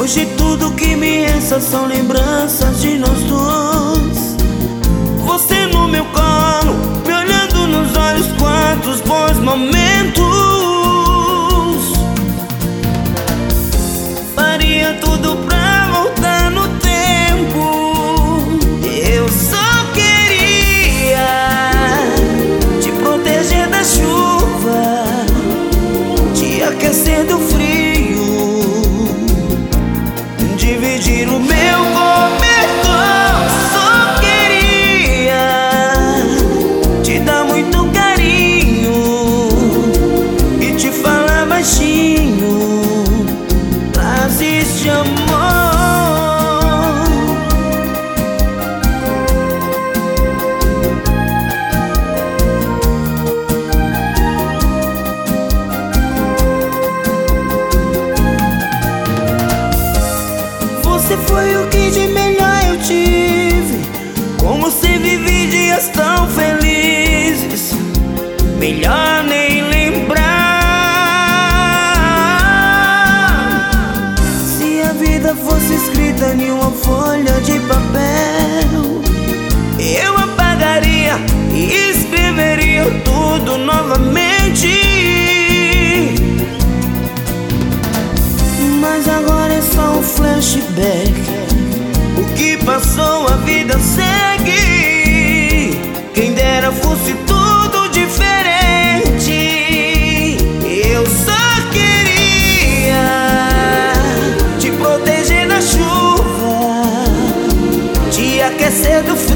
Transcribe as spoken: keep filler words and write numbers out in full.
Hoje tudo que me resta são lembranças de nós dois. Você no meu colo, me olhando nos olhos, quantos bons momentos. Faria tudo pra voltar no tempo. Eu só queria te proteger da chuva, te aquecer do frio, dividir o meu cobertor. Só queria te dar muito carinho e te falar baixinho frases de amor. Você foi o que de melhor eu tive. Com você vivi dias tão felizes, melhor nem lembrar. Se a vida fosse escrita em uma folha de papel, eu apagaria e escreveria tudo novamente. Mas agora é só um flashback. O que passou a vida segue. Quem dera fosse tudo diferente. Eu só queria te proteger da chuva, te aquecer do frio,